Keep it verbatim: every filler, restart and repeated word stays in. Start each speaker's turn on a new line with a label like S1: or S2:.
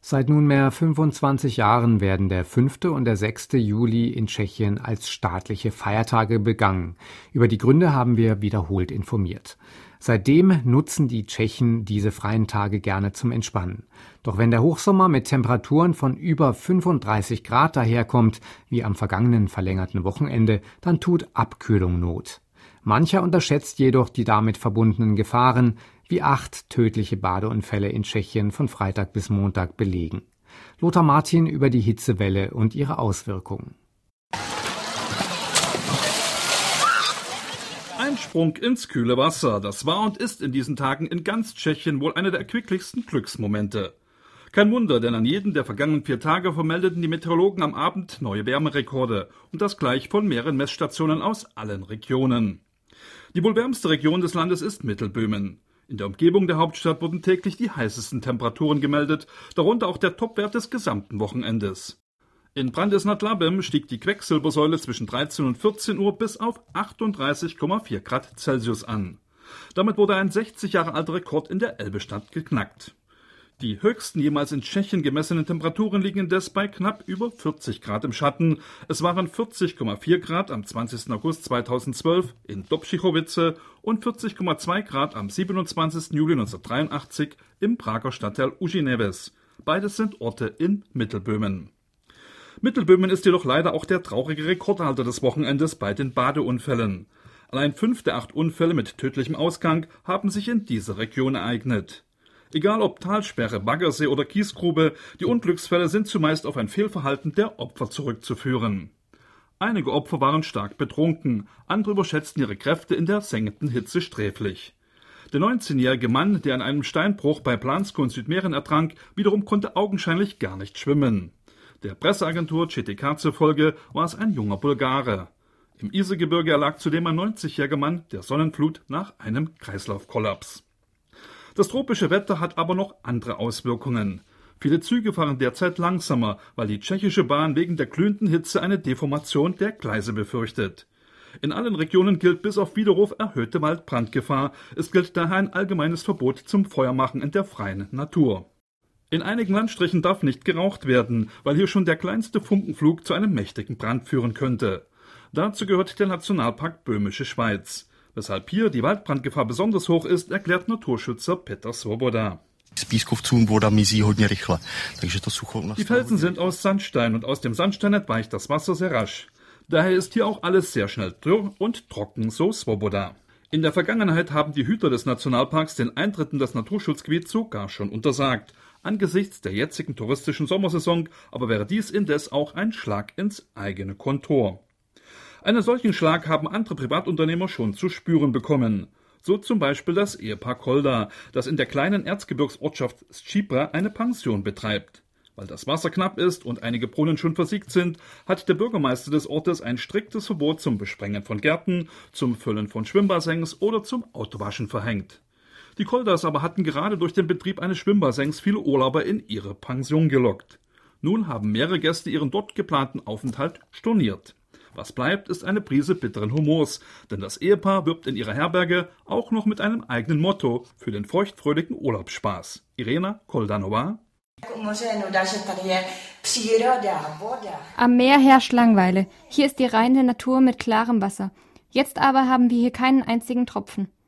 S1: Seit nunmehr fünfundzwanzig Jahren werden der fünfte und der sechste Juli in Tschechien als staatliche Feiertage begangen. Über die Gründe haben wir wiederholt informiert. Seitdem nutzen die Tschechen diese freien Tage gerne zum Entspannen. Doch wenn der Hochsommer mit Temperaturen von über fünfunddreißig Grad daherkommt, wie am vergangenen verlängerten Wochenende, dann tut Abkühlung Not. Mancher unterschätzt jedoch die damit verbundenen Gefahren, wie acht tödliche Badeunfälle in Tschechien von Freitag bis Montag belegen. Lothar Martin über die Hitzewelle und ihre Auswirkungen.
S2: Ein Sprung ins kühle Wasser, das war und ist in diesen Tagen in ganz Tschechien wohl einer der erquicklichsten Glücksmomente. Kein Wunder, denn an jedem der vergangenen vier Tage vermeldeten die Meteorologen am Abend neue Wärmerekorde und das gleich von mehreren Messstationen aus allen Regionen. Die wohl wärmste Region des Landes ist Mittelböhmen. In der Umgebung der Hauptstadt wurden täglich die heißesten Temperaturen gemeldet, darunter auch der Topwert des gesamten Wochenendes. In Brandis nad Labem stieg die Quecksilbersäule zwischen dreizehn und vierzehn Uhr bis auf achtunddreißig Komma vier Grad Celsius an. Damit wurde ein sechzig Jahre alter Rekord in der Elbestadt geknackt. Die höchsten jemals in Tschechien gemessenen Temperaturen liegen indes bei knapp über vierzig Grad im Schatten. Es waren vierzig Komma vier Grad am zwanzigsten August zweitausendzwölf in Dobšichovice und vierzig Komma zwei Grad am siebenundzwanzigsten Juli neunzehnhundertdreiundachtzig im Prager Stadtteil Užiněvec. Beides sind Orte in Mittelböhmen. Mittelböhmen ist jedoch leider auch der traurige Rekordhalter des Wochenendes bei den Badeunfällen. Allein fünf der acht Unfälle mit tödlichem Ausgang haben sich in dieser Region ereignet. Egal ob Talsperre, Baggersee oder Kiesgrube, die Unglücksfälle sind zumeist auf ein Fehlverhalten der Opfer zurückzuführen. Einige Opfer waren stark betrunken, andere überschätzten ihre Kräfte in der sengenden Hitze sträflich. Der neunzehnjährige Mann, der an einem Steinbruch bei Plansko in Südmähren ertrank, wiederum konnte augenscheinlich gar nicht schwimmen. Der Presseagentur C T K zufolge war es ein junger Bulgare. Im Isergebirge erlag zudem ein neunzigjähriger Mann der Sonnenflut nach einem Kreislaufkollaps. Das tropische Wetter hat aber noch andere Auswirkungen. Viele Züge fahren derzeit langsamer, weil die tschechische Bahn wegen der glühenden Hitze eine Deformation der Gleise befürchtet. In allen Regionen gilt bis auf Widerruf erhöhte Waldbrandgefahr. Es gilt daher ein allgemeines Verbot zum Feuermachen in der freien Natur. In einigen Landstrichen darf nicht geraucht werden, weil hier schon der kleinste Funkenflug zu einem mächtigen Brand führen könnte. Dazu gehört der Nationalpark Böhmische Schweiz. Weshalb hier die Waldbrandgefahr besonders hoch ist, erklärt Naturschützer Petr Svoboda. Die Felsen sind aus Sandstein und aus dem Sandstein entweicht das Wasser sehr rasch. Daher ist hier auch alles sehr schnell dürr und trocken, so Svoboda. In der Vergangenheit haben die Hüter des Nationalparks den Eintritt in das Naturschutzgebiet sogar schon untersagt. Angesichts der jetzigen touristischen Sommersaison aber wäre dies indes auch ein Schlag ins eigene Kontor. Einen solchen Schlag haben andere Privatunternehmer schon zu spüren bekommen. So zum Beispiel das Ehepaar Kolda, das in der kleinen Erzgebirgsortschaft Stschipra eine Pension betreibt. Weil das Wasser knapp ist und einige Brunnen schon versiegt sind, hat der Bürgermeister des Ortes ein striktes Verbot zum Besprengen von Gärten, zum Füllen von Schwimmbassins oder zum Autowaschen verhängt. Die Koldas aber hatten gerade durch den Betrieb eines Schwimmbassins viele Urlauber in ihre Pension gelockt. Nun haben mehrere Gäste ihren dort geplanten Aufenthalt storniert. Was bleibt, ist eine Prise bitteren Humors, denn das Ehepaar wirbt in ihrer Herberge auch noch mit einem eigenen Motto für den feuchtfröhlichen Urlaubsspaß. Irena Koldanova.
S3: Am Meer herrscht Langeweile. Hier ist die reine Natur mit klarem Wasser. Jetzt aber haben wir hier keinen einzigen Tropfen.